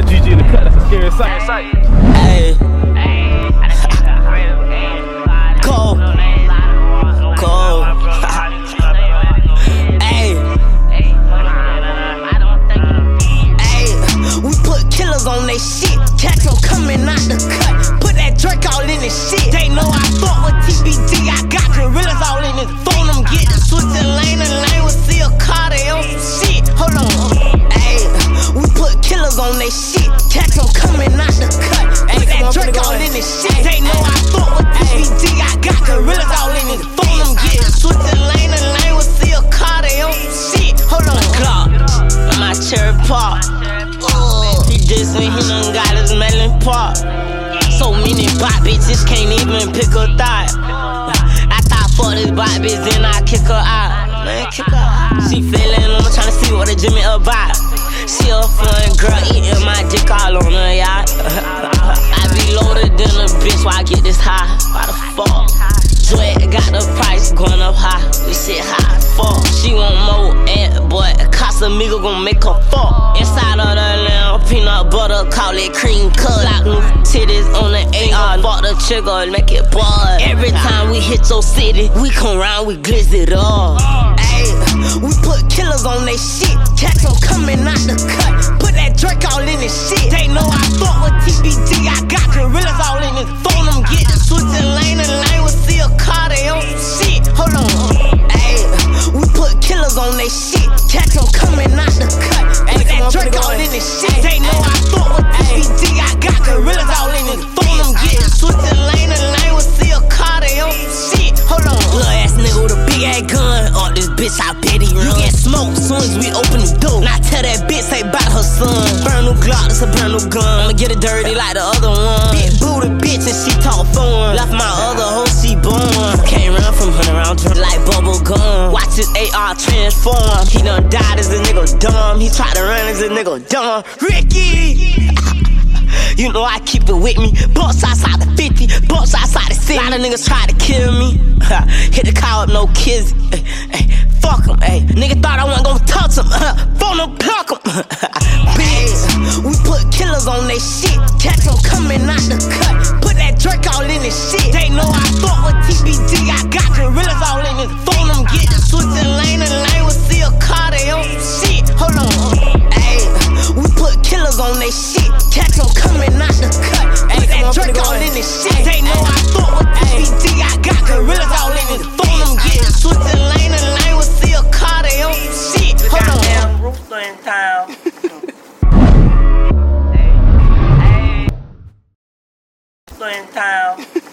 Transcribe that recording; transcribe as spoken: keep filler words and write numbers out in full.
G G in the cut, that's a scary sight. Hey. Cold. Cold. Hey. Hey. We put killers on they shit. Catch them coming out the cut. Put that Drake all in this shit. They know I fuck with T B D. I got gorillas all in this phone. Them get to switch the lane and lane with see a car. They on some shit. Hold on. Hey. We put killers on they shit. Catch them coming out the cut. Put that Drake all in this shit. They know I fuck with T B D. I got gorillas all in this phone. Them get to switch the lane and lane with see a car. They on some shit. Hold on. Clock. On my cherry pop. He diss me, he done got his melon pop. So many bot bitches can't even pick a thought. After I fuck this bot bitch, then I kick her out. Man, kick her out. She feelin', I'm tryna see what the Jimmy about. She a fun girl, eating my dick all on her yacht. I be loaded than a bitch while I get this high. Why the fuck? Sweat got the price going up high. We sit high, fuck. She want more ad, but Casamigo gon' make her fuck. Inside of the lamb, peanut butter, call it cream cut. Lock new titties on the A R, fuck the trigger, make it bud. Every time we hit your city, we come round, we glitz it up. Ayy, we put killers on they shit. Catch them coming out the cut. Put that Drake all in this shit. They know I fuck with T B D. I got gorillas all in this phone. Them get to switch the lane and lane with see a car. They on some shit. Hold on. Ayy, we put killers on they shit. Catch them coming out the cut. Put that Drake all in this shit. They know I fuck with T B D. I got gorillas all in this phone. Them get to switch the lane and lane with see a car. They on some shit. Hold on. Little ass nigga with a big ass gun. Oh, this bitch, I bet he run. You get smoked soon as we open the door. Now tell that bitch say about her son. Brand new Glock, that's a brand new gun. I'ma get it dirty like the other one. Big booty bitch and she talk foreign. Left my other hoe, she born. Can't run from her around drunk like bubble gum. Watch his A R transform. He done died as a nigga dumb. He tried to run as a nigga dumb. Ricky! You know I keep it with me. Bumps outside the fifty, bumps outside the city. A lot of niggas try to kill me. Hit the car up, no kids. Ay, ay, fuck em, ayy. Nigga thought I wasn't gon' talk to him. Uh, phone them, pluck em. Bitch, we put killers on they shit. Catch them coming out the cut. Put that Drake all in this shit. They know I fuck with T B D. I got gorillas all in this phone. Them get to switch the lane and lane with see a car. They on some shit. Hold on. Ayy, we put killers on they shit. Catch them coming out the cut. Put that Drake all in this shit. They know I fuck with T B D. I got gorillas all in this phone. Them get to switch the lane and lane with see a car. They on some shit. Hold on. Goddamn rooster in town. Hey, hey. Rooster in town.